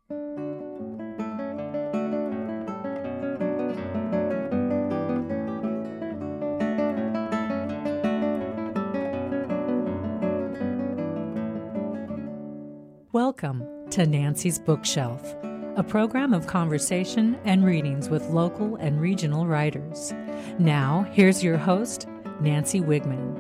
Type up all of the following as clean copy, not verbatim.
Welcome to Nancy's Bookshelf, a program of conversation and readings with local and regional writers. Now, here's your host, Nancy Wigman.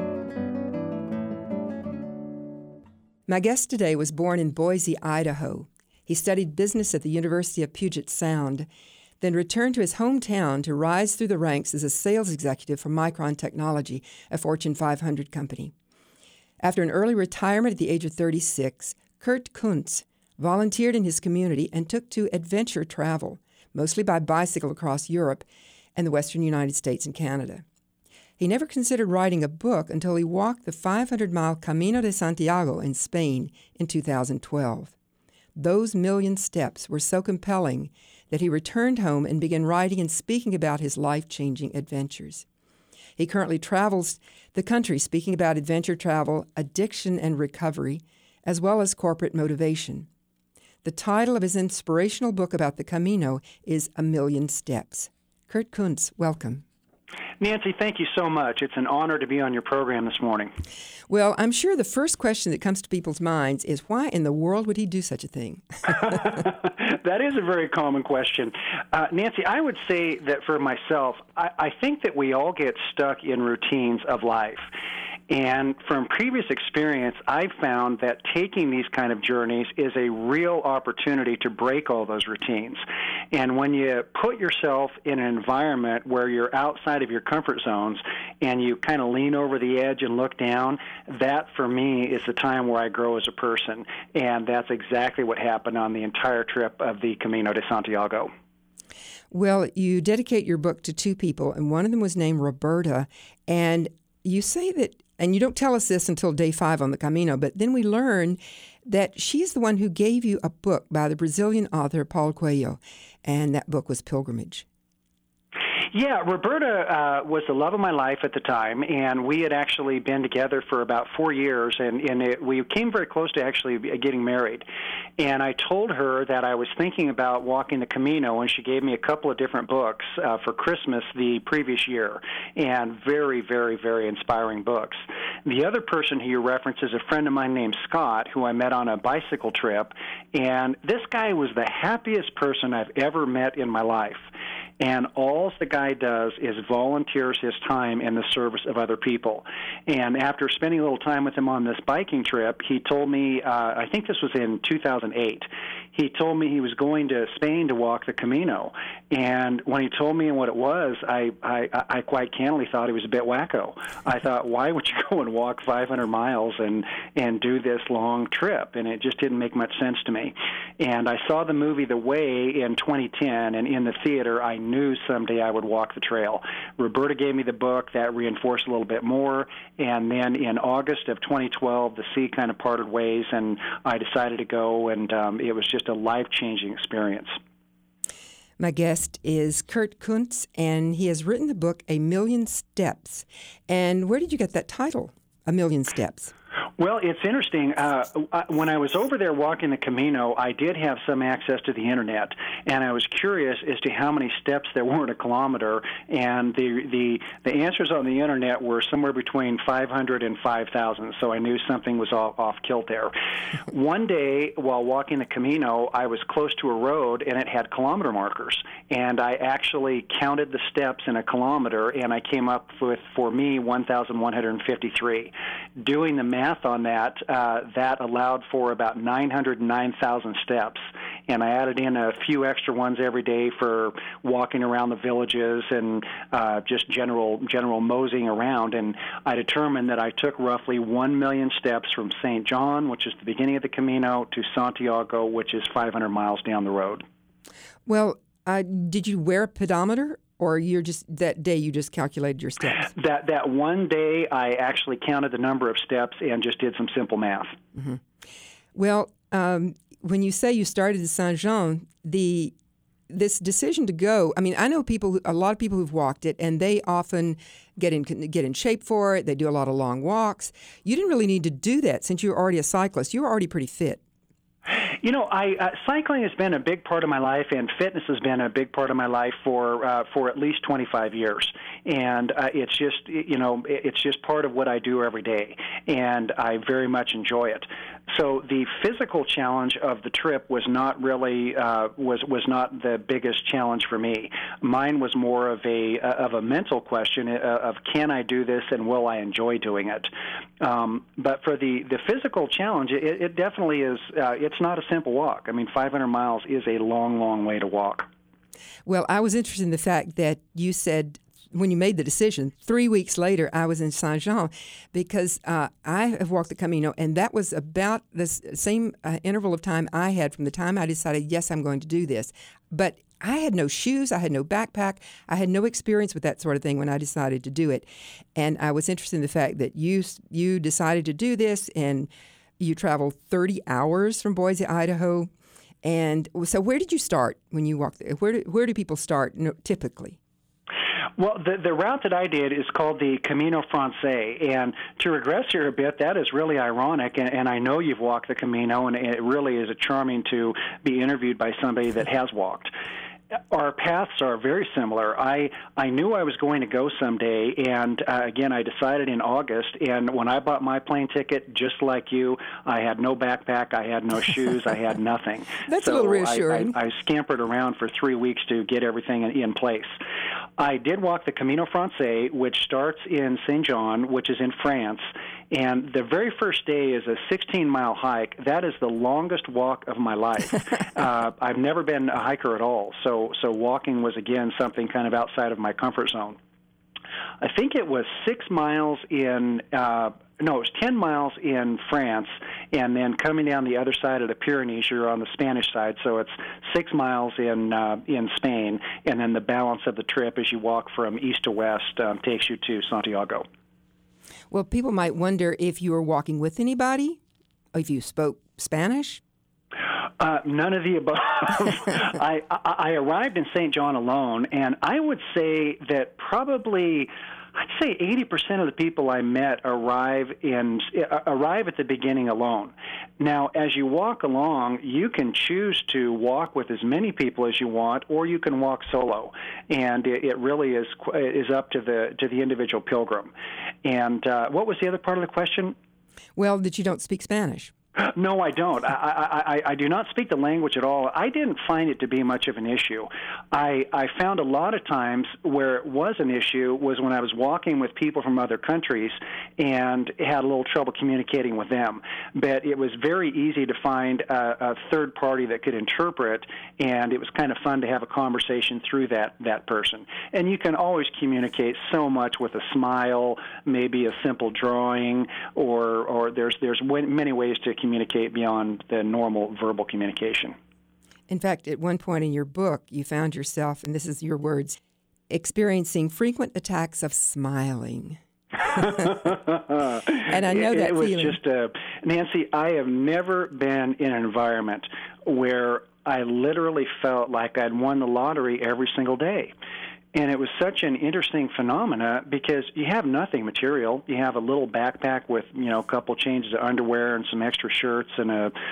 My guest today was born in Boise, Idaho. He studied business at the University of Puget Sound, then returned to his hometown to rise through the ranks as a sales executive for Micron Technology, a Fortune 500 company. After an early retirement at the age of 36, Kurt Kuntz volunteered in his community and took to adventure travel, mostly by bicycle across Europe and the western United States and Canada. He never considered writing a book until he walked the 500-mile Camino de Santiago in Spain in 2012. Those million steps were so compelling that he returned home and began writing and speaking about his life-changing adventures. He currently travels the country speaking about adventure travel, addiction and recovery, as well as corporate motivation. The title of his inspirational book about the Camino is A Million Steps. Kurt Kuntz, welcome. Nancy, thank you so much. It's an honor to be on your program this morning. Well, I'm sure the first question that comes to people's minds is, why in the world would he do such a thing? That is a very common question. Nancy, I would say that for myself, I think that we all get stuck in routines of life. And from previous experience, I've found that taking these kind of journeys is a real opportunity to break all those routines. And when you put yourself in an environment where you're outside of your comfort zones and you kind of lean over the edge and look down, that for me is the time where I grow as a person. And that's exactly what happened on the entire trip of the Camino de Santiago. Well, you dedicate your book to two people, and one of them was named Roberta. And you say that, and you don't tell us this until day 5 on the Camino, but then we learn that she's the one who gave you a book by the Brazilian author Paulo Coelho, and that book was Pilgrimage. Yeah, Roberta was the love of my life at the time, and we had actually been together for about 4 years, and we came very close to actually getting married. And I told her that I was thinking about walking the Camino, and she gave me a couple of different books for Christmas the previous year, and very, very, very inspiring books. The other person who you reference is a friend of mine named Scott, who I met on a bicycle trip, and this guy was the happiest person I've ever met in my life. And all the guy does is volunteers his time in the service of other people. And after spending a little time with him on this biking trip, he told me, I think this was in 2008, he told me he was going to Spain to walk the Camino. And when he told me what it was, I quite candidly thought he was a bit wacko. I thought, why would you go and walk 500 miles and do this long trip? And it just didn't make much sense to me. And I saw the movie The Way in 2010, and in the theater, I knew someday I would walk the trail. Roberta gave me the book. That reinforced a little bit more. And then in August of 2012, the sea kind of parted ways, and I decided to go, and it was just a life-changing experience. My guest is Kurt Kuntz, and he has written the book A Million Steps. And where did you get that title, A Million Steps? Well, it's interesting. When I was over there walking the Camino, I did have some access to the Internet, and I was curious as to how many steps there were in a kilometer, and the answers on the Internet were somewhere between 500 and 5,000, so I knew something was off kilt there. One day, while walking the Camino, I was close to a road, and it had kilometer markers, and I actually counted the steps in a kilometer, and I came up with, for me, 1,153. Doing the math on that, that allowed for about 909,000 steps. And I added in a few extra ones every day for walking around the villages and just general moseying around. And I determined that I took roughly 1 million steps from St. John, which is the beginning of the Camino, to Santiago, which is 500 miles down the road. Well, did you wear a pedometer? Or you're just that day you just calculated your steps? That one day I actually counted the number of steps and just did some simple math. Mm-hmm. Well, when you say you started at Saint Jean, this decision to go, I mean, I know a lot of people who've walked it, and they often get in shape for it. They do a lot of long walks. You didn't really need to do that since you were already a cyclist. You were already pretty fit. Cycling has been a big part of my life, and fitness has been a big part of my life for at least 25 years. And it's just part of what I do every day, and I very much enjoy it. So the physical challenge of the trip was not really was not the biggest challenge for me. Mine was more of a mental question of can I do this and will I enjoy doing it. But for the physical challenge, it definitely is. It's not a simple walk. I mean, 500 miles is a long, long way to walk. Well, I was interested in the fact that you said when you made the decision, 3 weeks later, I was in Saint-Jean because I have walked the Camino, and that was about the same interval of time I had from the time I decided, yes, I'm going to do this. But I had no shoes, I had no backpack, I had no experience with that sort of thing when I decided to do it. And I was interested in the fact that you decided to do this, and you traveled 30 hours from Boise, Idaho. And so where did you start when you walked? Where do people start typically? Well, the route that I did is called the Camino Francais, and to regress here a bit, that is really ironic, and I know you've walked the Camino, and it really is charming to be interviewed by somebody that has walked. Our paths are very similar. I knew I was going to go someday, and again, I decided in August, and when I bought my plane ticket, just like you, I had no backpack, I had no shoes, I had nothing. That's a little reassuring. I scampered around for 3 weeks to get everything in place. I did walk the Camino Francais, which starts in Saint-Jean, which is in France, and the very first day is a 16-mile hike. That is the longest walk of my life. I've never been a hiker at all, so walking was, again, something kind of outside of my comfort zone. I think it was 6 miles in it was 10 miles in France, and then coming down the other side of the Pyrenees, you're on the Spanish side, so it's 6 miles in Spain, and then the balance of the trip as you walk from east to west takes you to Santiago. Well, people might wonder if you were walking with anybody, or if you spoke Spanish. None of the above. I arrived in St. John alone, and I would say that probably, I'd say 80% of the people I met arrive at the beginning alone. Now, as you walk along, you can choose to walk with as many people as you want, or you can walk solo, and it really is up to the individual pilgrim. And what was the other part of the question? Well, that you don't speak Spanish. No, I don't. I do not speak the language at all. I didn't find it to be much of an issue. I found a lot of times where it was an issue was when I was walking with people from other countries and had a little trouble communicating with them. But it was very easy to find a third party that could interpret, and it was kind of fun to have a conversation through that person. And you can always communicate so much with a smile, maybe a simple drawing, or there's many ways to communicate beyond the normal verbal communication. In fact, at one point in your book, you found yourself, and this is your words, experiencing frequent attacks of smiling. And I know that feeling. It was just Nancy, I have never been in an environment where I literally felt like I'd won the lottery every single day. And it was such an interesting phenomena because you have nothing material. You have a little backpack with, a couple changes of underwear and some extra shirts and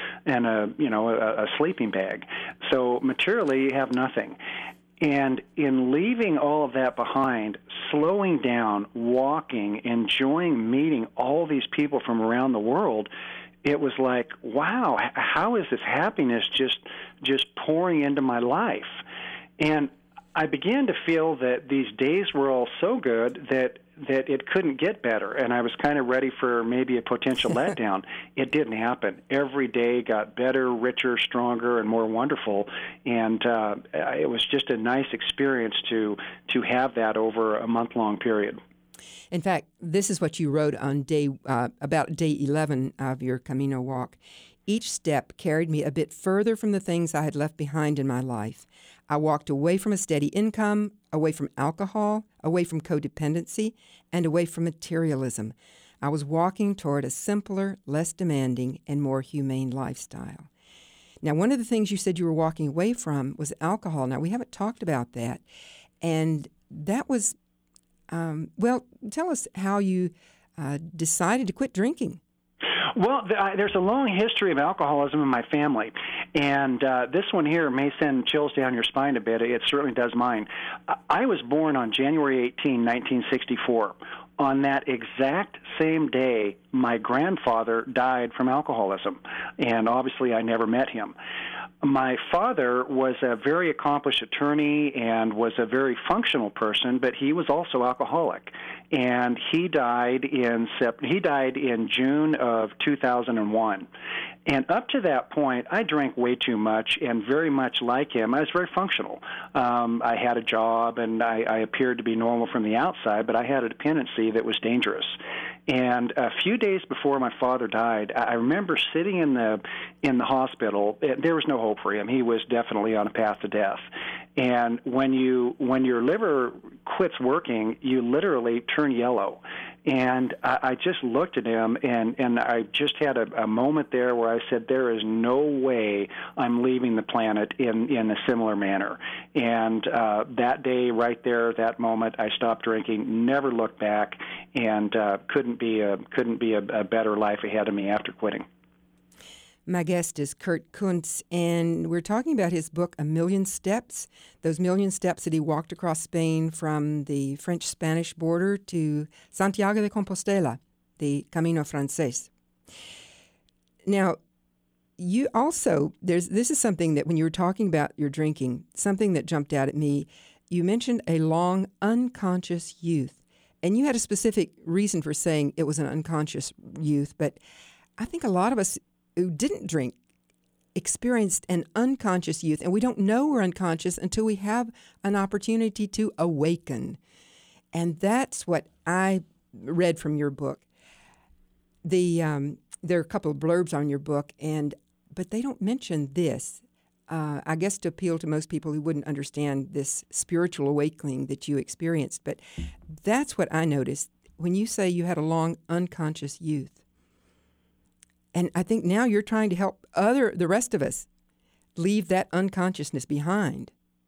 a sleeping bag. So materially, you have nothing. And in leaving all of that behind, slowing down, walking, enjoying meeting all these people from around the world, it was like, wow, how is this happiness just pouring into my life? And I began to feel that these days were all so good that it couldn't get better, and I was kind of ready for maybe a potential letdown. It didn't happen. Every day got better, richer, stronger, and more wonderful, and it was just a nice experience to have that over a month-long period. In fact, this is what you wrote on about day 11 of your Camino walk. Each step carried me a bit further from the things I had left behind in my life. I walked away from a steady income, away from alcohol, away from codependency, and away from materialism. I was walking toward a simpler, less demanding, and more humane lifestyle. Now, one of the things you said you were walking away from was alcohol. Now, we haven't talked about that. And that was, tell us how you decided to quit drinking. Well, there's a long history of alcoholism in my family, and this one here may send chills down your spine a bit. It certainly does mine. I was born on January 18, 1964. On that exact same day, my grandfather died from alcoholism, and obviously I never met him. My father was a very accomplished attorney and was a very functional person, but he was also alcoholic. And he died in June of 2001. And up to that point, I drank way too much, and very much like him, I was very functional. I had a job, and I appeared to be normal from the outside, but I had a dependency that was dangerous. And a few days before my father died, I remember sitting in the hospital. There was no hope for him. He was definitely on a path to death. And when your liver quits working, you literally turn yellow. And I just looked at him, and I just had a moment there where I said, there is no way I'm leaving the planet in a similar manner. And that day, right there, that moment, I stopped drinking, never looked back, and couldn't be a better life ahead of me after quitting. My guest is Kurt Kuntz, and we're talking about his book, A Million Steps, those million steps that he walked across Spain from the French-Spanish border to Santiago de Compostela, the Camino Francés. Now, you also, this is something that when you were talking about your drinking, something that jumped out at me, you mentioned a long unconscious youth, and you had a specific reason for saying it was an unconscious youth, but I think a lot of us who didn't drink experienced an unconscious youth, and we don't know we're unconscious until we have an opportunity to awaken. And that's what I read from your book. There are a couple of blurbs on your book, but they don't mention this. I guess to appeal to most people who wouldn't understand this spiritual awakening that you experienced. But that's what I noticed when you say you had a long unconscious youth. And I think now you're trying to help the rest of us leave that unconsciousness behind.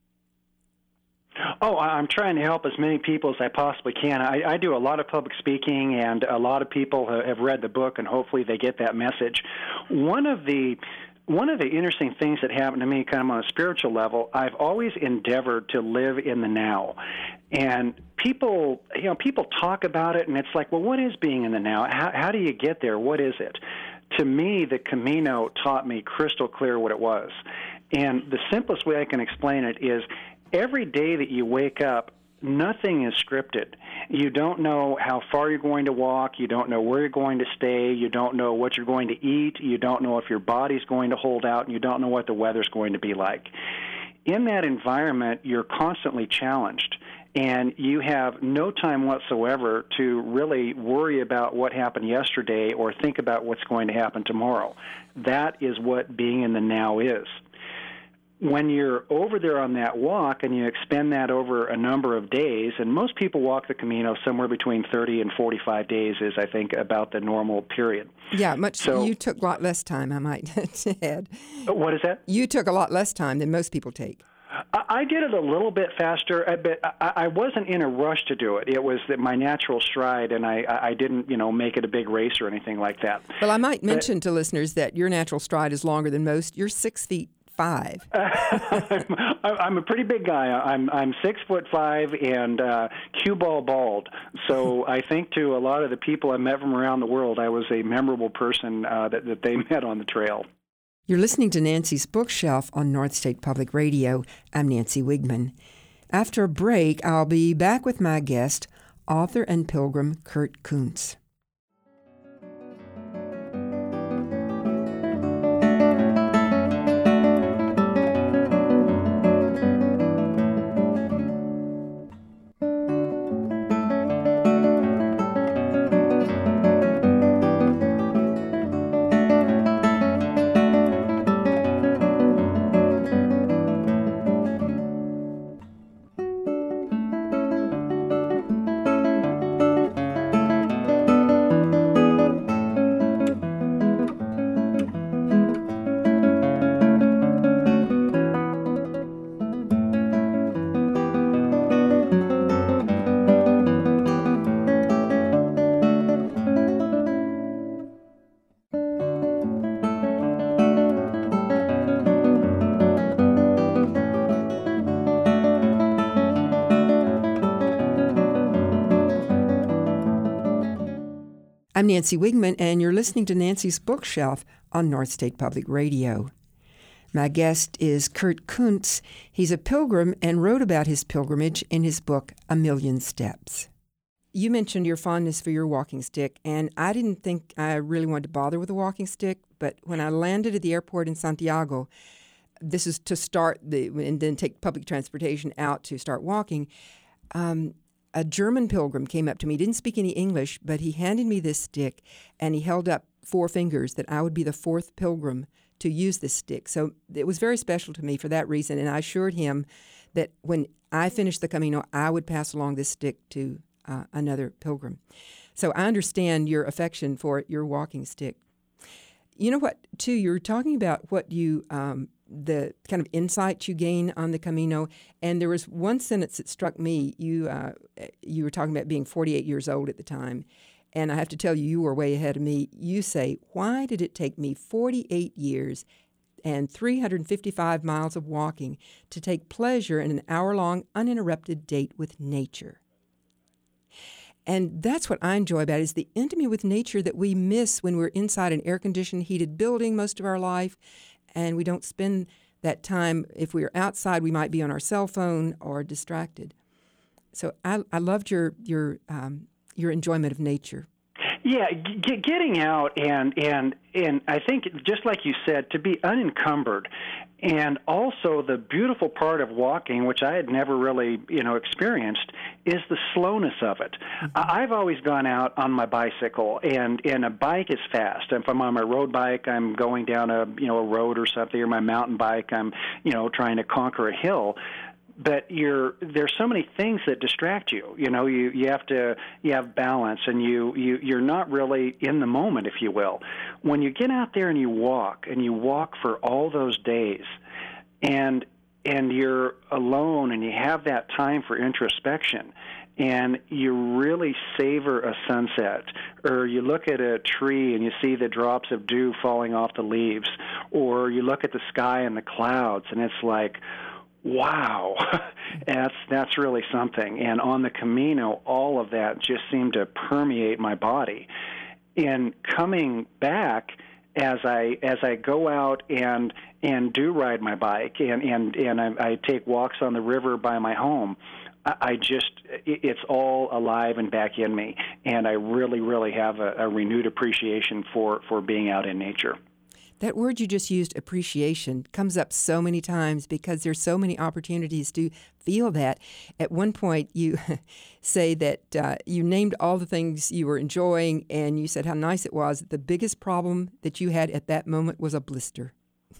Oh, I'm trying to help as many people as I possibly can. I do a lot of public speaking, and a lot of people have read the book, and hopefully they get that message. One of the interesting things that happened to me kind of on a spiritual level, I've always endeavored to live in the now. And people talk about it, and it's like, well, what is being in the now? How do you get there? What is it? To me, the Camino taught me crystal clear what it was. And the simplest way I can explain it is every day that you wake up, nothing is scripted. You don't know how far you're going to walk. You don't know where you're going to stay. You don't know what you're going to eat. You don't know if your body's going to hold out, and you don't know what the weather's going to be like. In that environment, you're constantly challenged, and you have no time whatsoever to really worry about what happened yesterday or think about what's going to happen tomorrow. That is what being in the now is. When you're over there on that walk and you expend that over a number of days, and most people walk the Camino somewhere between 30 and 45 days is, I think, about the normal period. Yeah, you took a lot less time, I might add. What is that? You took a lot less time than most people take. I did it a little bit faster, but I wasn't in a rush to do it. It was my natural stride, and I didn't, make it a big race or anything like that. Well, I might mention to listeners that your natural stride is longer than most. You're 6'5". I'm a pretty big guy. I'm 6'5" and cue ball bald. So I think to a lot of the people I met from around the world, I was a memorable person that they met on the trail. You're listening to Nancy's Bookshelf on North State Public Radio. I'm Nancy Wigman. After a break, I'll be back with my guest, author and pilgrim Kurt Kuntz. I'm Nancy Wigman, and you're listening to Nancy's Bookshelf on North State Public Radio. My guest is Kurt Kuntz. He's a pilgrim and wrote about his pilgrimage in his book, A Million Steps. You mentioned your fondness for your walking stick, and I didn't think I really wanted to bother with a walking stick, but when I landed at the airport in Santiago, this is to start and then take public transportation out to start walking, a German pilgrim came up to me. He didn't speak any English, but he handed me this stick, and he held up 4 fingers that I would be the 4th pilgrim to use this stick. So it was very special to me for that reason, and I assured him that when I finished the Camino, I would pass along this stick to another pilgrim. So I understand your affection for your walking stick. You know what, too, you're talking about what you the kind of insights you gain on the Camino, and there was one sentence that struck me. You were talking about being 48 years old at the time, and I have to tell you, you were way ahead of me. You say, why did it take me 48 years and 355 miles of walking to take pleasure in an hour-long uninterrupted date with nature? And that's what I enjoy about it, is the intimacy with nature that we miss when we're inside an air-conditioned, heated building most of our life, and we don't spend that time. If we are outside, we might be on our cell phone or distracted. So I loved your enjoyment of nature. Yeah, getting out and I think, just like you said, to be unencumbered. And also the beautiful part of walking, which I had never really, experienced, is the slowness of it. Mm-hmm. I've always gone out on my bicycle, and a bike is fast. If I'm on my road bike, I'm going down a road or something, or my mountain bike, I'm, trying to conquer a hill. But there's so many things that distract you. You have balance, and you're not really in the moment, if you will. When you get out there and you walk for all those days, and you're alone, and you have that time for introspection, and you really savor a sunset, or you look at a tree and you see the drops of dew falling off the leaves, or you look at the sky and the clouds, and it's like, wow, that's really something. And on the Camino, all of that just seemed to permeate my body. And coming back, as I go out and do ride my bike, and I take walks on the river by my home, it's all alive and back in me. And I really, really have a renewed appreciation for being out in nature. That word you just used, appreciation, comes up so many times because there's so many opportunities to feel that. At one point, you say that you named all the things you were enjoying, and you said how nice it was. The biggest problem that you had at that moment was a blister.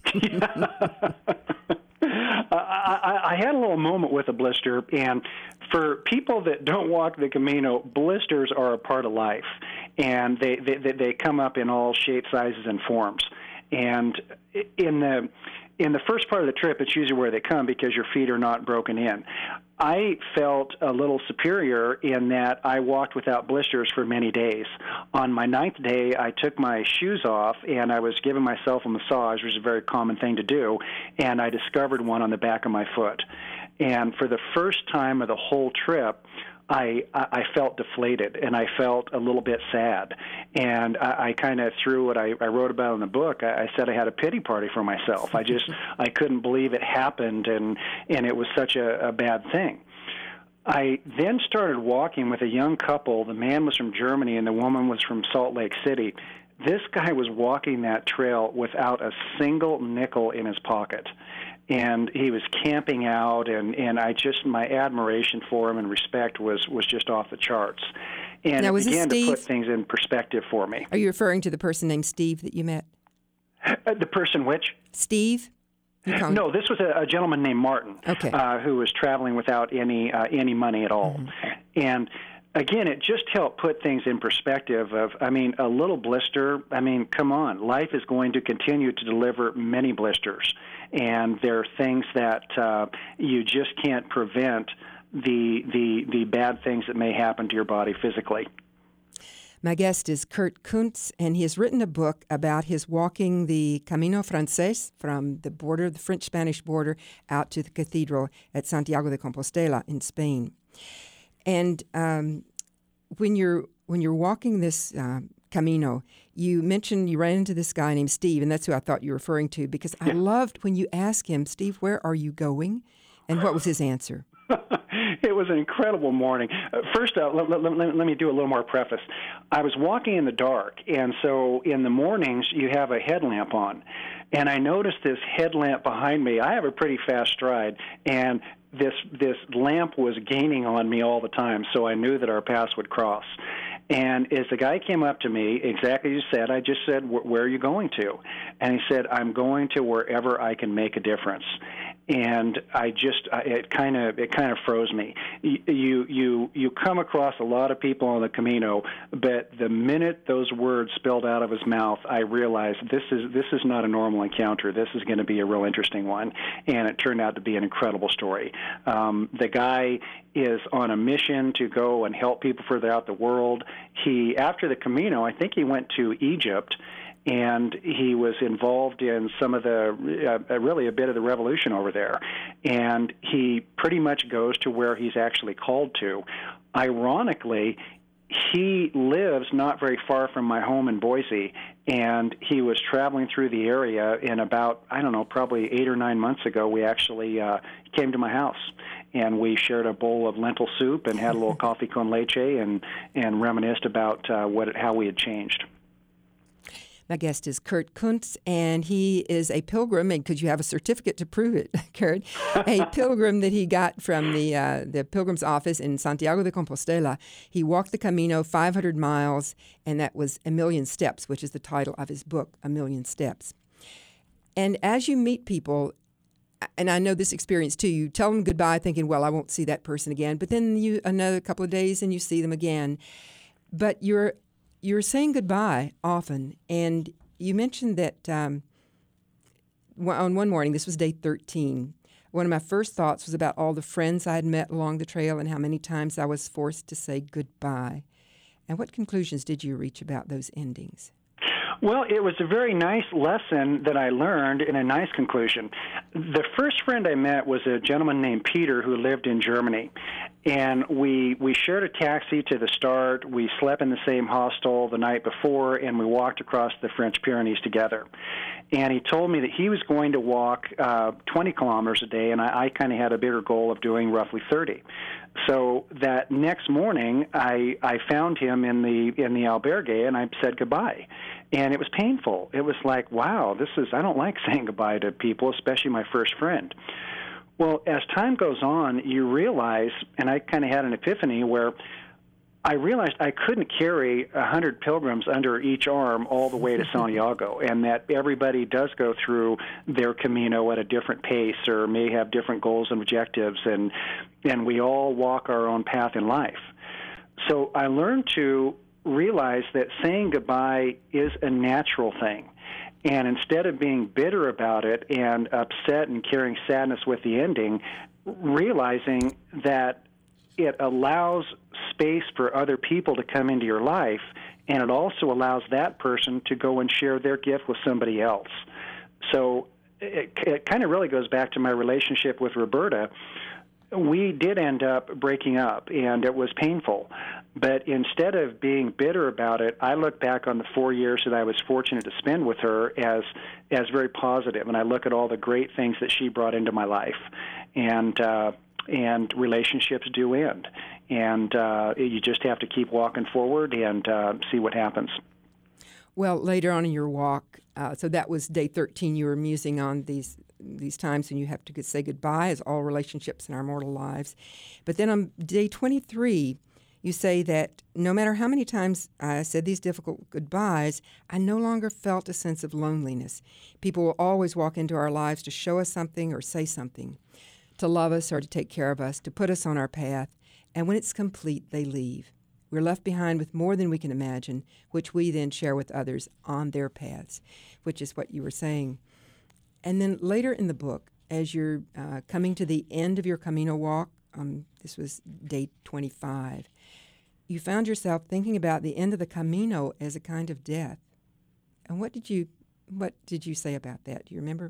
I had a little moment with a blister, and for people that don't walk the Camino, blisters are a part of life, and they come up in all shapes, sizes, and forms. And in the first part of the trip, it's usually where they come because your feet are not broken in. I felt a little superior in that I walked without blisters for many days. On my 9th day, I took my shoes off, and I was giving myself a massage, which is a very common thing to do, and I discovered one on the back of my foot. And for the first time of the whole trip, I felt deflated, and I felt a little bit sad. And I kind of, through what I wrote about in the book, I said I had a pity party for myself. I couldn't believe it happened, and it was such a bad thing. I then started walking with a young couple. The man was from Germany, and the woman was from Salt Lake City. This guy was walking that trail without a single nickel in his pocket. And he was camping out, and my admiration for him and respect was just off the charts. And now, it began to put things in perspective for me. Are you referring to the person named Steve that you met? The person which? Steve? No, this was a gentleman named Martin, okay. Who was traveling without any money at all. Mm-hmm. And again, it just helped put things in perspective of, a little blister, come on. Life is going to continue to deliver many blisters. And there are things that you just can't prevent the bad things that may happen to your body physically. My guest is Kurt Kuntz, and he has written a book about his walking the Camino Francés from the border, the French-Spanish border, out to the cathedral at Santiago de Compostela in Spain. And when you're walking this Camino, you mentioned you ran into this guy named Steve, and that's who I thought you were referring to, because I loved when you asked him, Steve, where are you going? And what was his answer? It was an incredible morning. First, let me do a little more preface. I was walking in the dark, and so in the mornings you have a headlamp on. And I noticed this headlamp behind me. I have a pretty fast stride, and this lamp was gaining on me all the time, so I knew that our paths would cross. And as the guy came up to me, exactly as you said, I just said, where are you going to? And he said, I'm going to wherever I can make a difference. And it kind of froze me. You come across a lot of people on the Camino, but the minute those words spilled out of his mouth, I realized this is not a normal encounter. This is going to be a real interesting one, and it turned out to be an incredible story. The guy is on a mission to go and help people throughout the world. After the Camino, I think he went to Egypt, and he was involved in some of really a bit of the revolution over there. And he pretty much goes to where he's actually called to. Ironically, he lives not very far from my home in Boise, and he was traveling through the area, and about, probably 8 or 9 months ago, we actually came to my house. And we shared a bowl of lentil soup and had a little coffee con leche and reminisced about how we had changed. My guest is Kurt Kuntz, and he is a pilgrim, and could you have a certificate to prove it, Kurt? A pilgrim that he got from the Pilgrim's office in Santiago de Compostela. He walked the Camino 500 miles, and that was A Million Steps, which is the title of his book, A Million Steps. And as you meet people, and I know this experience too, you tell them goodbye thinking, well, I won't see that person again, but then another couple of days and you see them again. But you're saying goodbye often, and you mentioned that on one morning, this was day 13, one of my first thoughts was about all the friends I had met along the trail and how many times I was forced to say goodbye. And what conclusions did you reach about those endings? Well, it was a very nice lesson that I learned and a nice conclusion. The first friend I met was a gentleman named Peter who lived in Germany. And we shared a taxi to the start. We slept in the same hostel the night before, and we walked across the French Pyrenees together. And he told me that he was going to walk 20 kilometers a day, and I kind of had a bigger goal of doing roughly 30. So that next morning, I found him in the albergue, and I said goodbye. And it was painful. It was like, wow, I don't like saying goodbye to people, especially my first friend. Well, as time goes on, you realize, and I kind of had an epiphany where I realized I couldn't carry 100 pilgrims under each arm all the way to Santiago, and that everybody does go through their Camino at a different pace or may have different goals and objectives, and we all walk our own path in life. So I learned to realize that saying goodbye is a natural thing. And instead of being bitter about it and upset and carrying sadness with the ending, realizing that it allows space for other people to come into your life, and it also allows that person to go and share their gift with somebody else. So it kind of really goes back to my relationship with Roberta. We did end up breaking up, and it was painful. But instead of being bitter about it, I look back on the 4 years that I was fortunate to spend with her as very positive, and I look at all the great things that she brought into my life. And relationships do end, and you just have to keep walking forward and see what happens. Well, later on in your walk, so that was day 13, you were musing on these times when you have to say goodbye, as all relationships in our mortal lives. But then on day 23, you say that no matter how many times I said these difficult goodbyes, I no longer felt a sense of loneliness. People will always walk into our lives to show us something or say something, to love us or to take care of us, to put us on our path. And when it's complete, they leave. We're left behind with more than we can imagine, which we then share with others on their paths, which is what you were saying. And then later in the book, as you're coming to the end of your Camino walk, this was day 25, you found yourself thinking about the end of the Camino as a kind of death. And what did you say about that? Do you remember?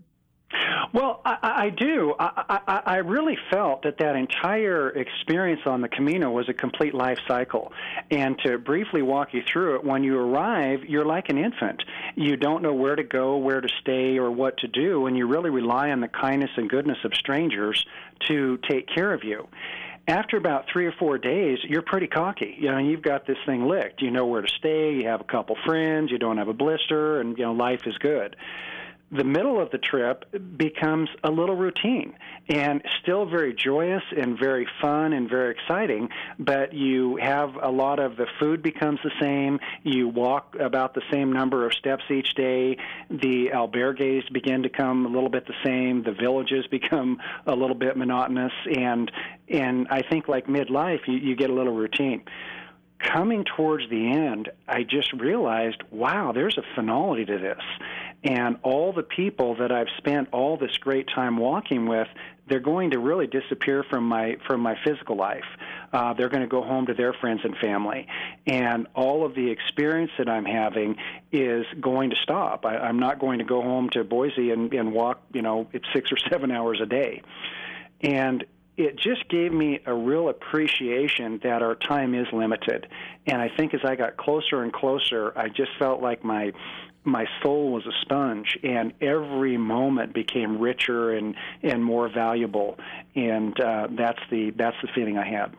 Well, I do. I really felt that entire experience on the Camino was a complete life cycle. And to briefly walk you through it, when you arrive, you're like an infant. You don't know where to go, where to stay, or what to do, and you really rely on the kindness and goodness of strangers to take care of you. After about 3 or 4 days, you're pretty cocky. You've got this thing licked. You know where to stay, you have a couple friends, you don't have a blister, and, life is good. The middle of the trip becomes a little routine and still very joyous and very fun and very exciting, but you have a lot of the food becomes the same. You walk about the same number of steps each day. The albergues begin to come a little bit the same. The villages become a little bit monotonous, and I think like midlife, you get a little routine. Coming towards the end, I just realized, wow, there's a finality to this. And all the people that I've spent all this great time walking with, they're going to really disappear from my physical life. They're going to go home to their friends and family. And all of the experience that I'm having is going to stop. I'm not going to go home to Boise and walk, it's 6 or 7 hours a day. And it just gave me a real appreciation that our time is limited. And I think as I got closer and closer, I just felt like my soul was a sponge, and every moment became richer and more valuable. And that's the feeling I had.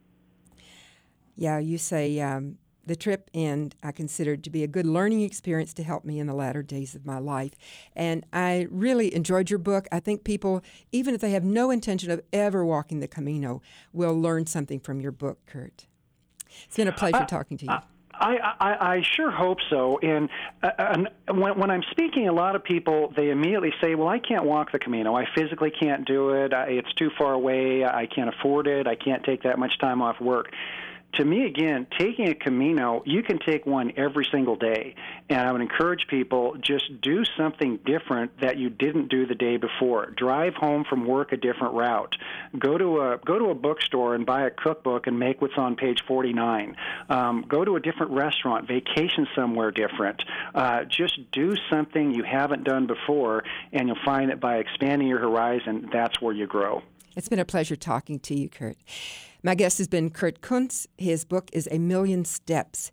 Yeah, you say the trip end I considered to be a good learning experience to help me in the latter days of my life. And I really enjoyed your book. I think people, even if they have no intention of ever walking the Camino, will learn something from your book, Kurt. It's been a pleasure talking to you. I sure hope so. And when I'm speaking, a lot of people, they immediately say, well, I can't walk the Camino. I physically can't do it. It's too far away. I can't afford it. I can't take that much time off work. To me, again, taking a Camino, you can take one every single day. And I would encourage people, just do something different that you didn't do the day before. Drive home from work a different route. Go to a bookstore and buy a cookbook and make what's on page 49. Go to a different restaurant, vacation somewhere different. Just do something you haven't done before, and you'll find that by expanding your horizon, that's where you grow. It's been a pleasure talking to you, Kurt. My guest has been Kurt Kuntz. His book is A Million Steps.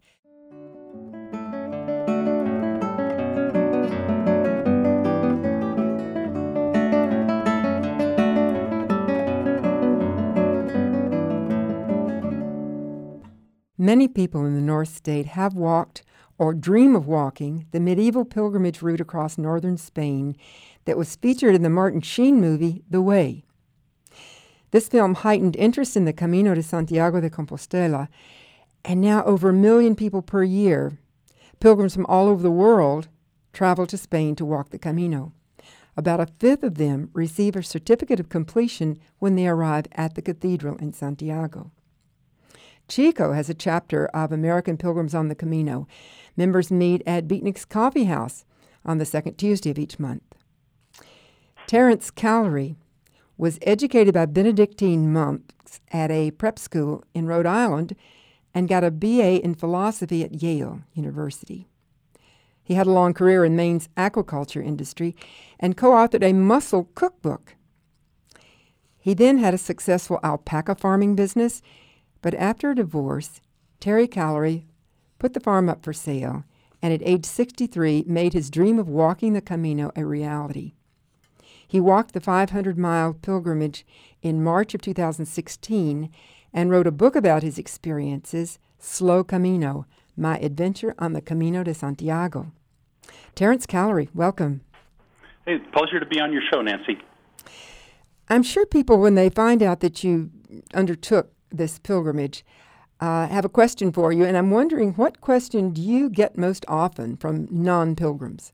Many people in the North State have walked or dream of walking the medieval pilgrimage route across northern Spain that was featured in the Martin Sheen movie, The Way. This film heightened interest in the Camino de Santiago de Compostela, and now over 1 million people per year, pilgrims from all over the world, travel to Spain to walk the Camino. About 1/5 of them receive a certificate of completion when they arrive at the cathedral in Santiago. Chico has a chapter of American Pilgrims on the Camino. Members meet at Beatnik's Coffee House on the second Tuesday of each month. Terrence Callery was educated by Benedictine monks at a prep school in Rhode Island and got a BA in philosophy at Yale University. He had a long career in Maine's aquaculture industry and co-authored a mussel cookbook. He then had a successful alpaca farming business, but after a divorce, Terry Callery put the farm up for sale and at age 63 made his dream of walking the Camino a reality. He walked the 500-mile pilgrimage in March of 2016 and wrote a book about his experiences, Slow Camino, My Adventure on the Camino de Santiago. Terrence Callery, welcome. Hey, pleasure to be on your show, Nancy. I'm sure people, when they find out that you undertook this pilgrimage, have a question for you, and I'm wondering, what question do you get most often from non-pilgrims?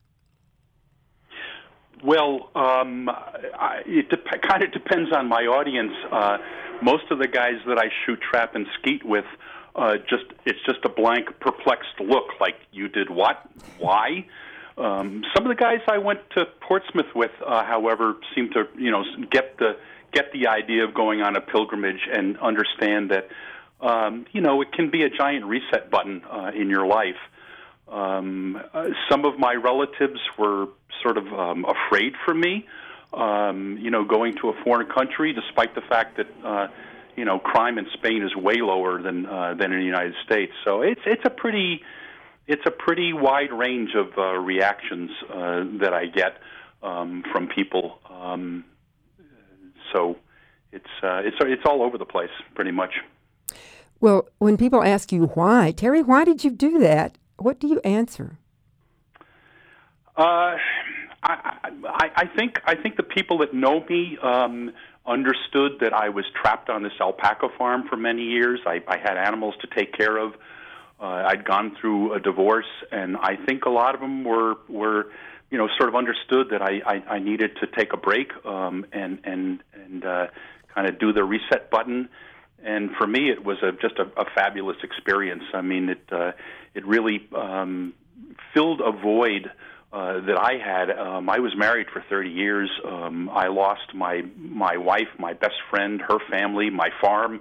Well, it kind of depends on my audience. Most of the guys that I shoot trap and skeet with, it's just a blank, perplexed look, like, you did what? Why? Some of the guys I went to Portsmouth with, however, seem to get the idea of going on a pilgrimage and understand that it can be a giant reset button in your life. Some of my relatives were sort of afraid for me going to a foreign country, despite the fact that crime in Spain is way lower than in the United States. So it's a pretty wide range of reactions that I get from people. So it's all over the place, pretty much. Well, when people ask you why, Terry, why did you do that? What do you answer? I think the people that know me understood that I was trapped on this alpaca farm for many years. I had animals to take care of. I'd gone through a divorce, and I think a lot of them were sort of understood that I needed to take a break and kind of do the reset button. And for me, it was just a fabulous experience. I mean, it really filled a void that I had. I was married for 30 years. I lost my wife, my best friend, her family, my farm,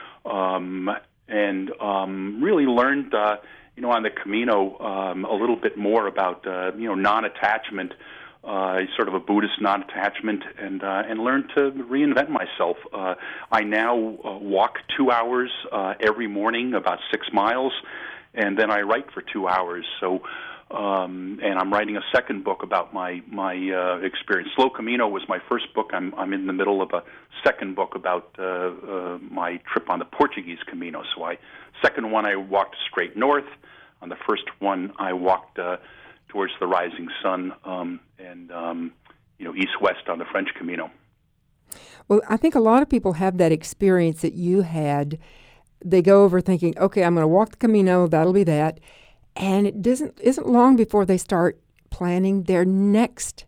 and really learned, on the Camino a little bit more about, non-attachment, sort of a Buddhist non-attachment, and learned to reinvent myself. I now walk 2 hours every morning, about 6 miles, and then I write for 2 hours. So. And I'm writing a second book about my experience. Slow Camino was my first book. I'm in the middle of a second book about my trip on the Portuguese Camino. So second one I walked straight north. On the first one I walked towards the rising sun and east-west on the French Camino. Well, I think a lot of people have that experience that you had. They go over thinking, okay, I'm going to walk the Camino, that'll be that. And it isn't long before they start planning their next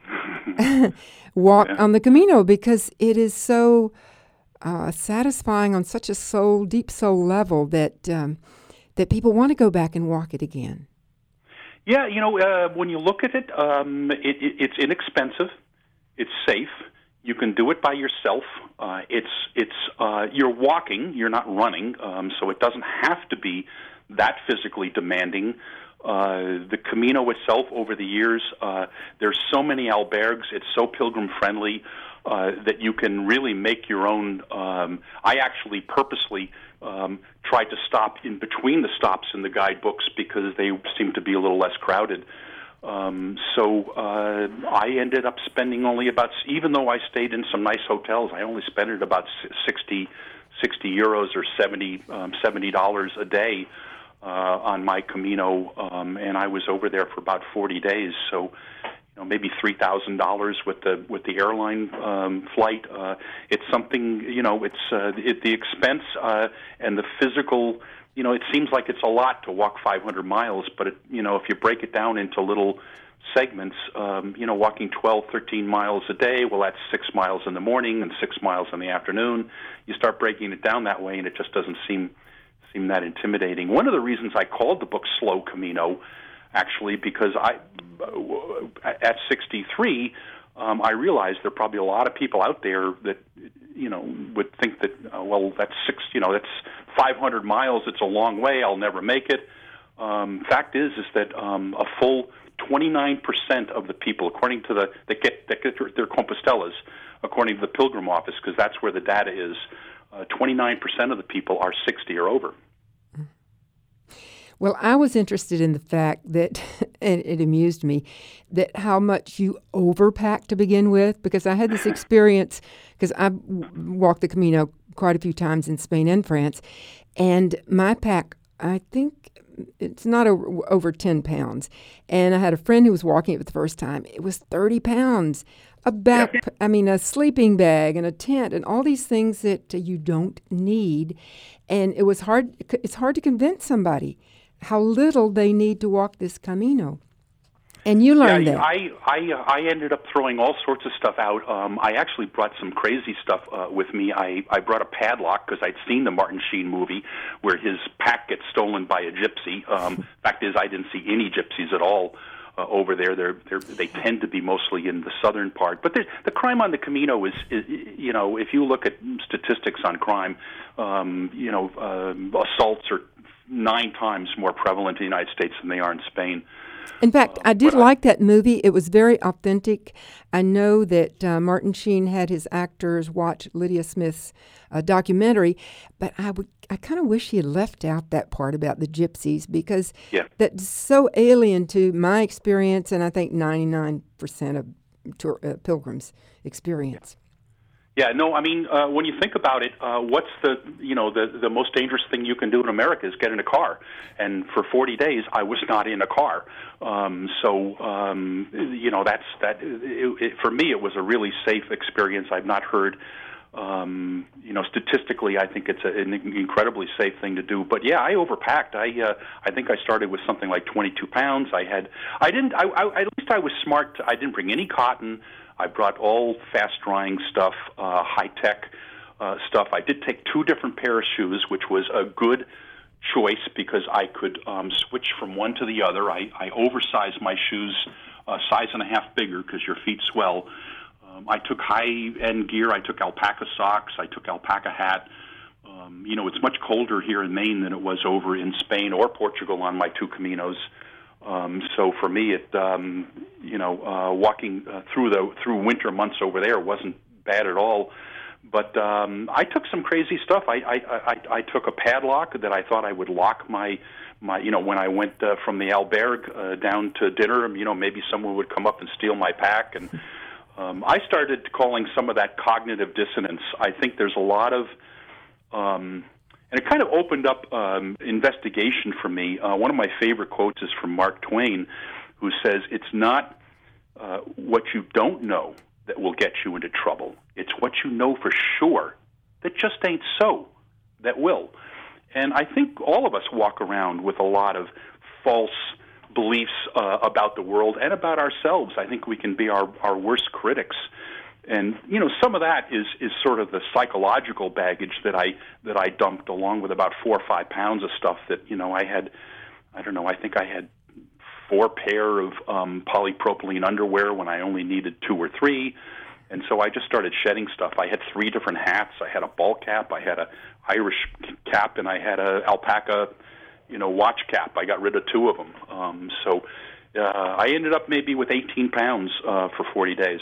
walk on the Camino, because it is so satisfying on such a deep soul level that people want to go back and walk it again. Yeah, when you look at it, it's inexpensive, it's safe. You can do it by yourself. You're walking, you're not running, so it doesn't have to be that physically demanding. The Camino itself, over the years, there's so many albergues. It's so pilgrim-friendly that you can really make your own. I actually purposely tried to stop in between the stops in the guidebooks because they seem to be a little less crowded. So I ended up spending only about, even though I stayed in some nice hotels, I only spent about 60 euros or $70 a day on my Camino, and I was over there for about 40 days. So, maybe $3,000 with the airline flight. It's something, the expense and the physical. It seems like it's a lot to walk 500 miles, but if you break it down into little segments, walking 12, 13 miles a day, well, that's 6 miles in the morning and 6 miles in the afternoon. You start breaking it down that way, and it just doesn't seem that intimidating. One of the reasons I called the book Slow Camino, actually, because at 63, I realized there are probably a lot of people out there that would think that that's 500 miles. It's a long way. I'll never make it. Fact is that a full 29% of the people, according to that get their Compostelas, according to the Pilgrim Office, because that's where the data is, 29% of the people are 60 or over. Well, I was interested in the fact that, and it amused me, that how much you overpacked to begin with, because I had this experience, because I walked the Camino quite a few times in Spain and France, and my pack, I think it's not over 10 pounds. And I had a friend who was walking it for the first time. It was 30 pounds. A sleeping bag and a tent and all these things that you don't need. And it's hard to convince somebody how little they need to walk this Camino. And you learned that. I ended up throwing all sorts of stuff out. I actually brought some crazy stuff with me. I brought a padlock because I'd seen the Martin Sheen movie where his pack gets stolen by a gypsy. Fact is, I didn't see any gypsies at all over there. They tend to be mostly in the southern part. But the crime on the Camino is if you look at statistics on crime, assaults are 9 times more prevalent in the United States than they are in Spain. In fact, I did like that movie. It was very authentic. I know that Martin Sheen had his actors watch Lydia Smith's documentary, but I kind of wish he had left out that part about the gypsies, because that's so alien to my experience, and I think 99% of pilgrims' experience. Yeah, no, I mean, when you think about it, what's the most dangerous thing you can do in America is get in a car. And for 40 days, I was not in a car. For me, it was a really safe experience. I've not heard, statistically, I think it's an incredibly safe thing to do. But yeah, I overpacked. I think I started with something like 22 pounds. At least I was smart. I didn't bring any cotton. I brought all fast-drying stuff, high-tech stuff. I did take 2 different pair of shoes, which was a good choice because I could switch from one to the other. I oversized my shoes a size and a half bigger because your feet swell. I took high-end gear. I took alpaca socks. I took alpaca hat. It's much colder here in Maine than it was over in Spain or Portugal on my 2 Caminos. So for me, walking through winter months over there wasn't bad at all. But I took some crazy stuff. I took a padlock that I thought I would lock my when I went from the albergue down to dinner. Maybe someone would come up and steal my pack, and I started calling some of that cognitive dissonance. I think there's a lot of and it kind of opened up investigation for me. One of my favorite quotes is from Mark Twain, who says, "It's not what you don't know that will get you into trouble. It's what you know for sure that just ain't so that will." And I think all of us walk around with a lot of false beliefs about the world and about ourselves. I think we can be our worst critics. And some of that is sort of the psychological baggage that I dumped, along with about 4 or 5 pounds of stuff that I had. I don't know. I think I had 4 pair of polypropylene underwear when I only needed 2 or 3, and so I just started shedding stuff. I had 3 different hats. I had a ball cap. I had a Irish cap, and I had a alpaca, watch cap. I got rid of 2 of them. So I ended up maybe with 18 pounds for 40 days.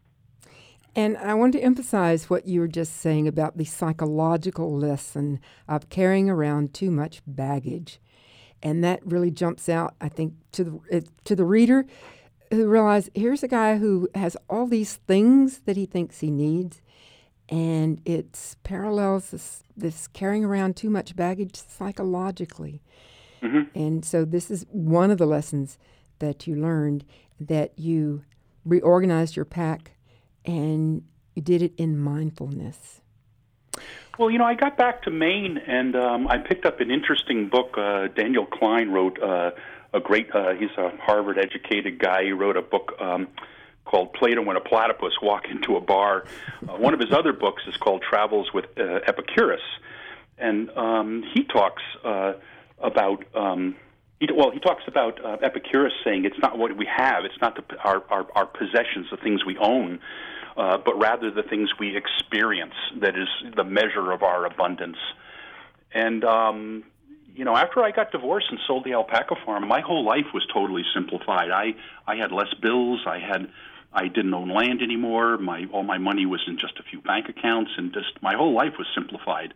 And I want to emphasize what you were just saying about the psychological lesson of carrying around too much baggage. And that really jumps out, I think, to the reader who realizes here's a guy who has all these things that he thinks he needs, and it parallels this carrying around too much baggage psychologically. Mm-hmm. And so this is one of the lessons that you learned, that you reorganized your pack and you did it in mindfulness. Well, I got back to Maine, and I picked up an interesting book. Daniel Klein wrote a great, he's a Harvard-educated guy. He wrote a book called Plato and a Platypus Walk into a Bar. One of his other books is called Travels with Epicurus. And he talks about... He talks about Epicurus saying it's not what we have, it's not our possessions, the things we own, but rather the things we experience that is the measure of our abundance. And, after I got divorced and sold the alpaca farm, my whole life was totally simplified. I had less bills. I didn't own land anymore. All my money was in just a few bank accounts, and just my whole life was simplified.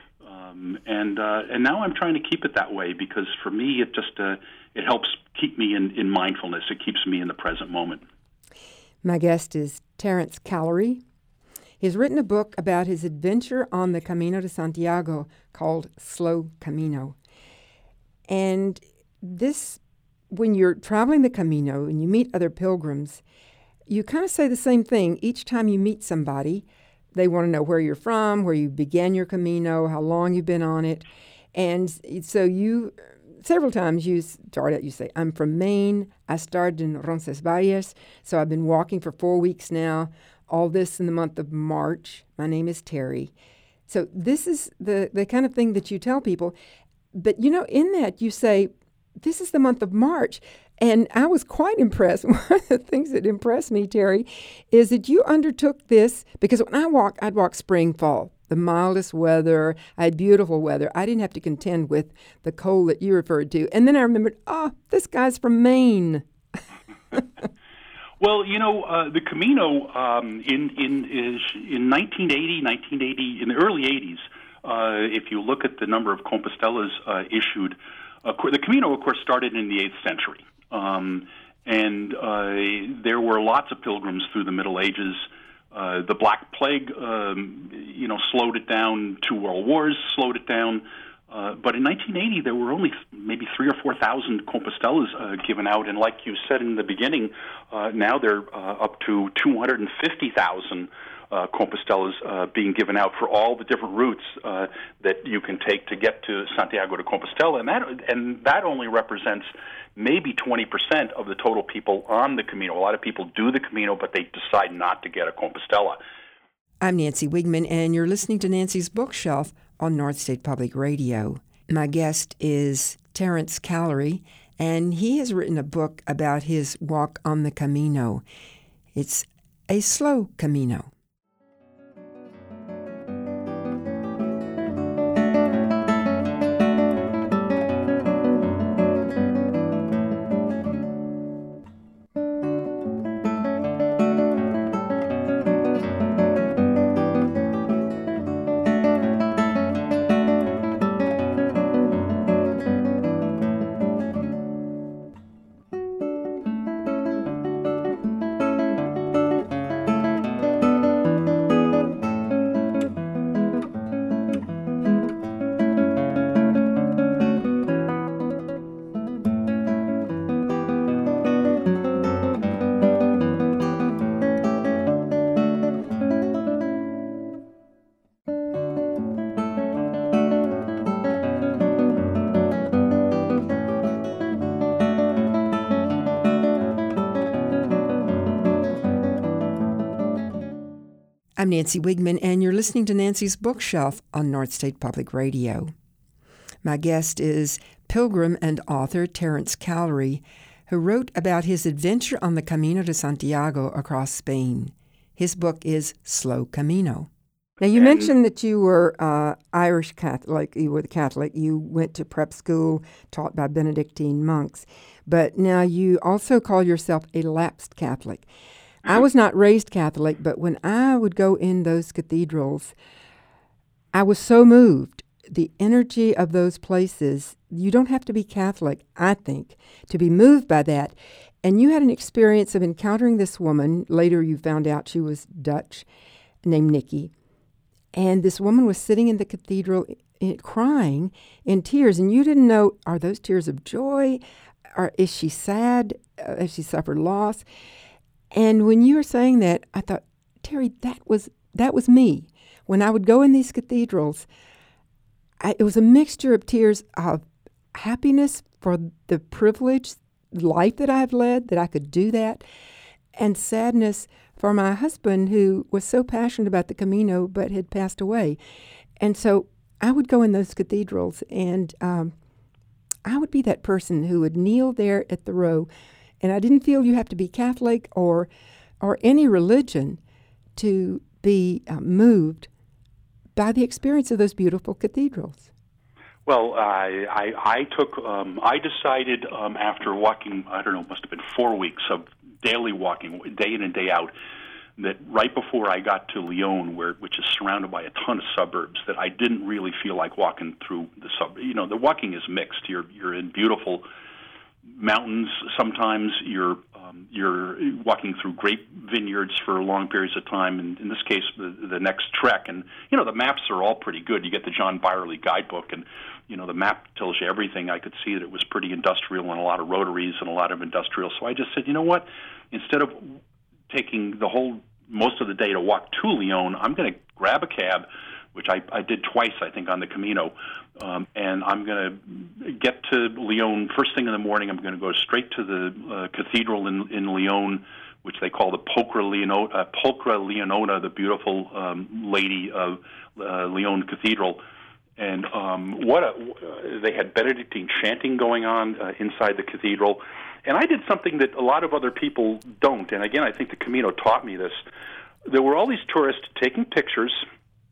And now I'm trying to keep it that way, because for me it just it helps keep me in mindfulness. It keeps me in the present moment. My guest is Terence Callery. He's written a book about his adventure on the Camino de Santiago called Slow Camino. And this, when you're traveling the Camino and you meet other pilgrims, you kind of say the same thing each time you meet somebody. They want to know where you're from, where you began your Camino, how long you've been on it. And so several times you start out, you say, I'm from Maine. I started in Roncesvalles, so I've been walking for 4 weeks now. All this in the month of March. My name is Terry. So this is the kind of thing that you tell people. But, in that you say, this is the month of March. And I was quite impressed. One of the things that impressed me, Terry, is that you undertook this, because when I'd walk spring, fall, the mildest weather. I had beautiful weather. I didn't have to contend with the cold that you referred to. And then I remembered, this guy's from Maine. Well, the Camino in 1980, in the early 80s, if you look at the number of Compostelas issued, the Camino, of course, started in the 8th century. And there were lots of pilgrims through the Middle Ages. The Black Plague, slowed it down. 2 world wars slowed it down. But in 1980, there were only maybe 3,000 or 4,000 Compostelas given out. And like you said in the beginning, now they're up to 250,000 Compostelas being given out for all the different routes that you can take to get to Santiago de Compostela. And that only represents maybe 20% of the total people on the Camino. A lot of people do the Camino, but they decide not to get a Compostela. I'm Nancy Wigman, and you're listening to Nancy's Bookshelf on North State Public Radio. My guest is Terrence Callery, and he has written a book about his walk on the Camino. It's a slow Camino. I'm Nancy Wigman, and you're listening to Nancy's Bookshelf on North State Public Radio. My guest is pilgrim and author Terrence Callery, who wrote about his adventure on the Camino de Santiago across Spain. His book is Slow Camino. Now, you mentioned that you were Irish Catholic. You were the Catholic. You went to prep school taught by Benedictine monks. But now you also call yourself a lapsed Catholic. I was not raised Catholic, but when I would go in those cathedrals, I was so moved. The energy of those places, you don't have to be Catholic, I think, to be moved by that. And you had an experience of encountering this woman. Later you found out she was Dutch, named Nikki. And this woman was sitting in the cathedral crying in tears. And you didn't know, are those tears of joy? Or is she sad? Has she suffered loss? And when you were saying that, I thought, Terry, that was me. When I would go in these cathedrals, it was a mixture of tears of happiness for the privileged life that I've led, that I could do that, and sadness for my husband, who was so passionate about the Camino but had passed away. And so I would go in those cathedrals, and I would be that person who would kneel there at the row. And I didn't feel you have to be Catholic or any religion to be moved by the experience of those beautiful cathedrals. Well, I decided after walking, must have been 4 weeks of daily walking, day in and day out, that right before I got to Lyon, which is surrounded by a ton of suburbs, that I didn't really feel like walking through the suburbs. The walking is mixed. You're in beautiful mountains. Sometimes you're walking through grape vineyards for long periods of time, and in this case the next trek, and the maps are all pretty good. You get the John Byerly guidebook, and the map tells you everything. I could see that it was pretty industrial and a lot of rotaries and a lot of industrial, so I just said, you know what, instead of taking most of the day to walk to Lyon, I'm going to grab a cab, which I did twice, I think, on the Camino, and I'm going to get to Lyon first thing in the morning. I'm going to go straight to the cathedral in Lyon, which they call the Pulchra Leonona, the beautiful lady of Lyon Cathedral. And they had Benedictine chanting going on inside the cathedral. And I did something that a lot of other people don't. And again, I think the Camino taught me this. There were all these tourists taking pictures,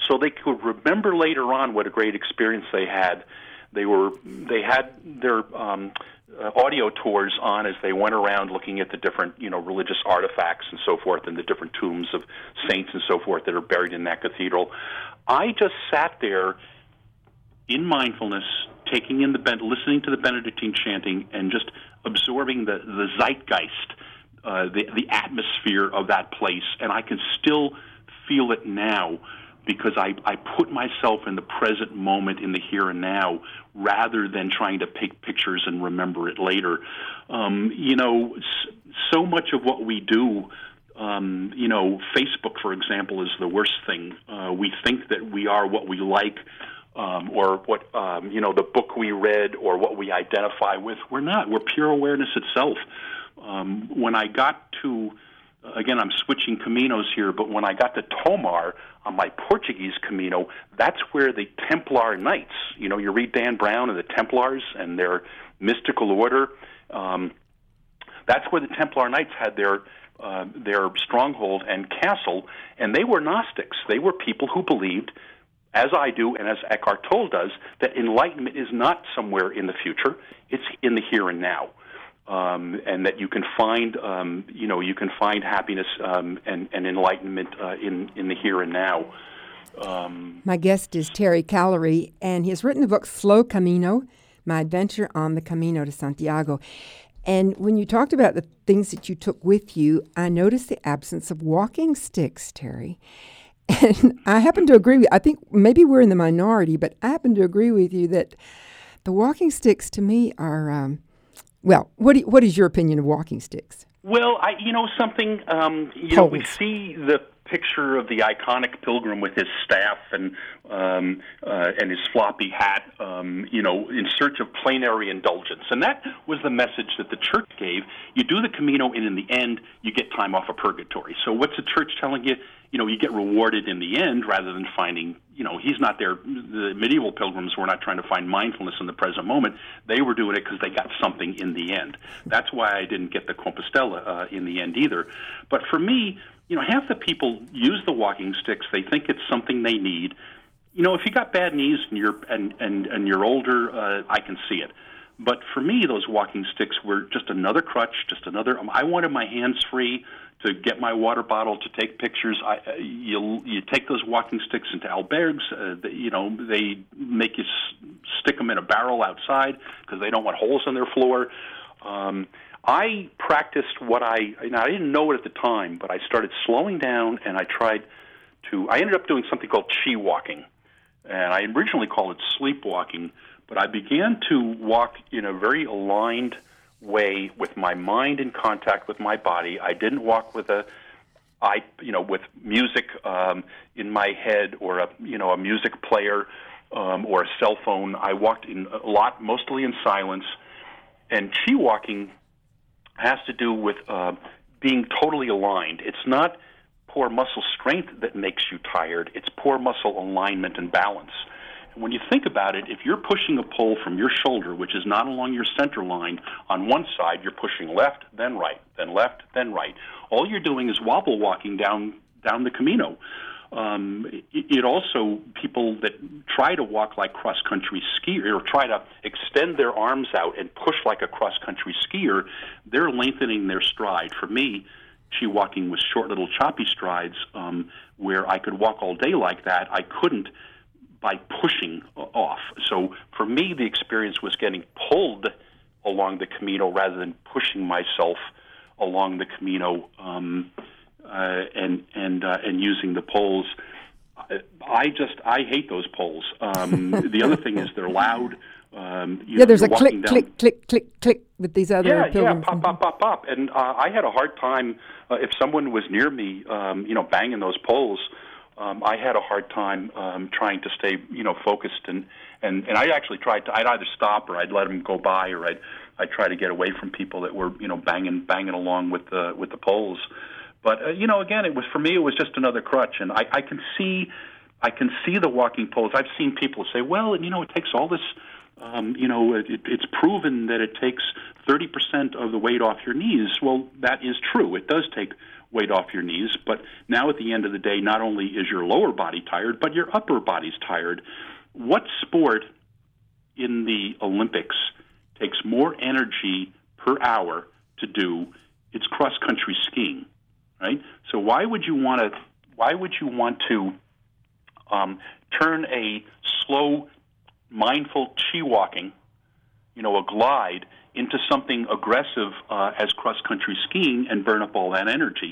so they could remember later on what a great experience they had. They had their audio tours on as they went around looking at the different, religious artifacts and so forth, and the different tombs of saints and so forth that are buried in that cathedral. I just sat there in mindfulness, taking in listening to the Benedictine chanting, and just absorbing the zeitgeist, the atmosphere of that place. And I can still feel it now, because I put myself in the present moment, in the here and now, rather than trying to take pictures and remember it later. So much of what we do, Facebook, for example, is the worst thing. We think that we are what we like, or what, the book we read, or what we identify with. We're not. We're pure awareness itself. When I got to, again, I'm switching Caminos here, but when I got to Tomar on my Portuguese Camino, that's where the Templar Knights, you read Dan Brown and the Templars and their mystical order, that's where the Templar Knights had their stronghold and castle, and they were Gnostics. They were people who believed, as I do and as Eckhart Tolle does, that enlightenment is not somewhere in the future, it's in the here and now. And that you can find, happiness and enlightenment in the here and now. My guest is Terry Callery, and he has written the book Slow Camino, My Adventure on the Camino de Santiago. And when you talked about the things that you took with you, I noticed the absence of walking sticks, Terry. And I happen to agree I think maybe we're in the minority, but I happen to agree with you that the walking sticks to me are... Well, what is your opinion of walking sticks? Well, we see the picture of the iconic pilgrim with his staff and his floppy hat, in search of plenary indulgence. And that was the message that the church gave. You do the Camino, and in the end, you get time off of purgatory. So what's the church telling you? You get rewarded in the end rather than finding, he's not there. The medieval pilgrims were not trying to find mindfulness in the present moment. They were doing it because they got something in the end. That's why I didn't get the Compostela in the end either. But for me, half the people use the walking sticks. They think it's something they need. If you got bad knees and you're older, I can see it. But for me, those walking sticks were just another crutch, I wanted my hands free to get my water bottle, to take pictures. You take those walking sticks into albergues. They make you stick them in a barrel outside because they don't want holes in their floor. I practiced I didn't know it at the time, but I started slowing down, and I ended up doing something called chi walking. And I originally called it sleepwalking, but I began to walk in a very aligned way with my mind in contact with my body. I didn't walk with with music in my head, or a music player or a cell phone. I walked mostly in silence. And chi walking has to do with being totally aligned. It's not poor muscle strength that makes you tired. It's poor muscle alignment and balance. When you think about it, if you're pushing a pole from your shoulder, which is not along your center line, on one side you're pushing left, then right, then left, then right. All you're doing is wobble walking down the Camino. It also, people that try to walk like cross-country skier, or try to extend their arms out and push like a cross-country skier, they're lengthening their stride. For me, chi walking was short little choppy strides, where I could walk all day like that. I couldn't by pushing off. So for me, the experience was getting pulled along the Camino rather than pushing myself along the Camino, and using the poles. I hate those poles. The other thing is they're loud. There's a click, click, click, click, click with these other pilgrims. Pop, pop, pop, pop. And I had a hard time if someone was near me, banging those poles. I had a hard time trying to stay, focused, and I actually I'd either stop, or I'd let them go by, or I'd try to get away from people that were, banging along with the poles. But again, it was just another crutch, and I can see the walking poles. I've seen people say, well, it takes all this. It's proven that it takes 30% of the weight off your knees. Well, that is true. It does take weight off your knees. But now at the end of the day, not only is your lower body tired, but your upper body's tired. What sport in the Olympics takes more energy per hour to do? It's cross-country skiing, right? So why would you want to turn a slow, mindful chi walking, a glide, into something aggressive as cross-country skiing and burn up all that energy?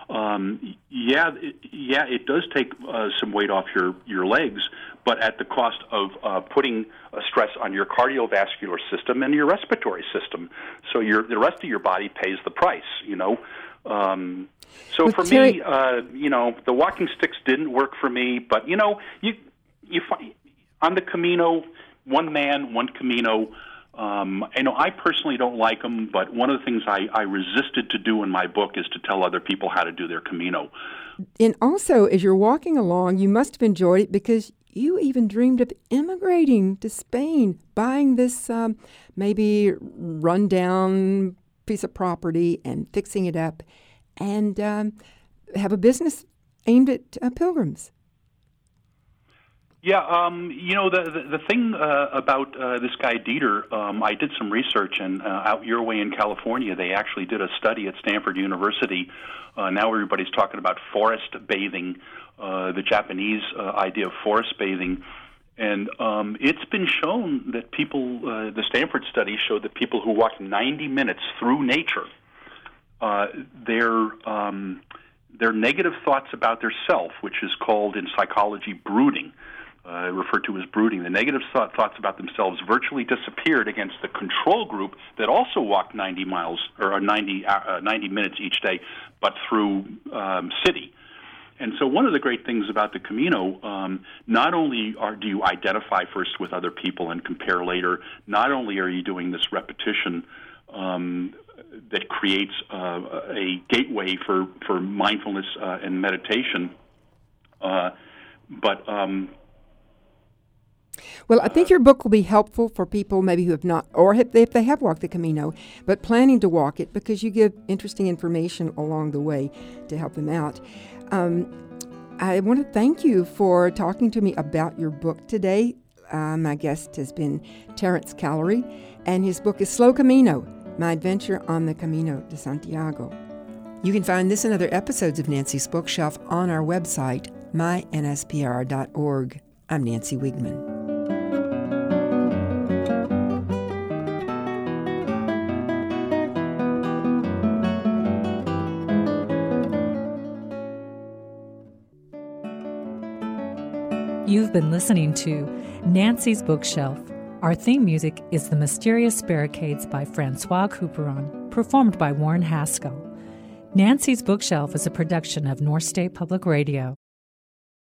It does take some weight off your legs, but at the cost of putting stress on your cardiovascular system and your respiratory system. So the rest of your body pays the price, So for me, the walking sticks didn't work for me, but you find on the Camino, one man, one Camino. I personally don't like them, but one of the things I resisted to do in my book is to tell other people how to do their Camino. And also, as you're walking along, you must have enjoyed it because you even dreamed of immigrating to Spain, buying this maybe rundown piece of property and fixing it up, and have a business aimed at pilgrims. Yeah, the thing about this guy Dieter, I did some research, and out your way in California, they actually did a study at Stanford University. Now everybody's talking about forest bathing, the Japanese idea of forest bathing. And it's been shown that people, the Stanford study showed that people who walk 90 minutes through nature, their negative thoughts about their self, which is called in psychology brooding, referred to as brooding. The negative thoughts about themselves virtually disappeared against the control group that also walked 90 minutes each day, but through city. And so one of the great things about the Camino, not only do you identify first with other people and compare later, not only are you doing this repetition that creates a gateway for mindfulness and meditation, but well, I think your book will be helpful for people maybe who have not, or if they have walked the Camino, but planning to walk it, because you give interesting information along the way to help them out. I want to thank you for talking to me about your book today. My guest has been Terence Callery, and his book is Slow Camino, My Adventure on the Camino de Santiago. You can find this and other episodes of Nancy's Bookshelf on our website, mynspr.org. I'm Nancy Wiegman. You've been listening to Nancy's Bookshelf. Our theme music is The Mysterious Barricades by Francois Couperin, performed by Warren Haskell. Nancy's Bookshelf is a production of North State Public Radio.